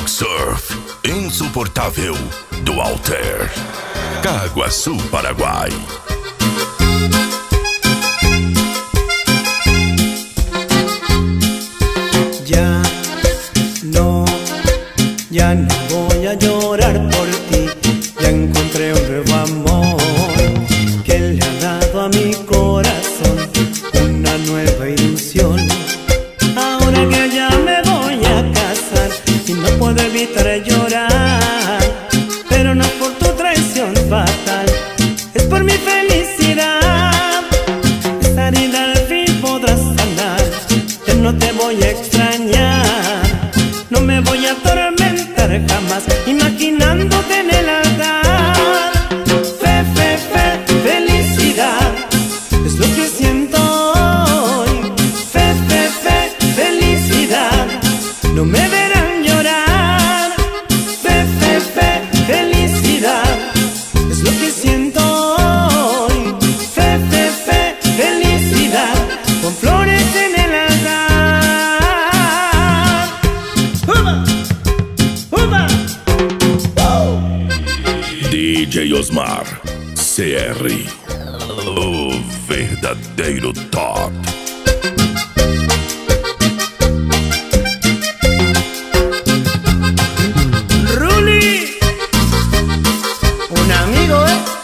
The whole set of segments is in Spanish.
surf insuportável do Walter. Caguaçu, Paraguai. Ya no voy a llorar por ti. Ya encontré un nuevo amor que le ha dado a mi corazón una nueva ilusión. Ahora que ya me voy a casar y no puedo evitar llorar, pero no es por tu traición fatal, es por mi felicidad. Esta herida al fin podrás sanar. Ya no te voy a extrañar, no me voy a atormentar jamás imaginándote en el altar. Felicidad es lo que siento hoy. Felicidad, no me verán llorar. Felicidad es lo que siento hoy. Felicidad, con flores en el altar. DJ Osmar CR, o verdadeiro top. Ruli, un amigo,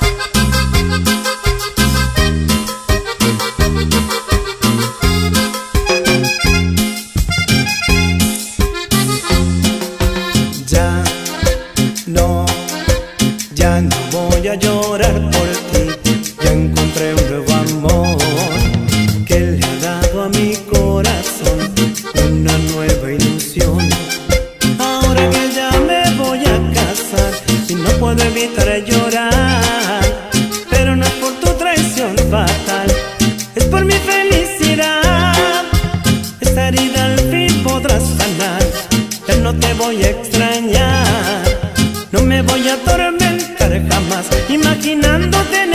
Ya no voy a llorar por ti. Ya encontré un nuevo amor que le ha dado a mi corazón una nueva ilusión. Ahora que ya me voy a casar y no puedo evitar llorar, pero no es por tu traición fatal, es por mi felicidad. Esta herida al fin podrás sanar. Ya no te voy a extrañar, no me voy a atormentar jamás imaginándote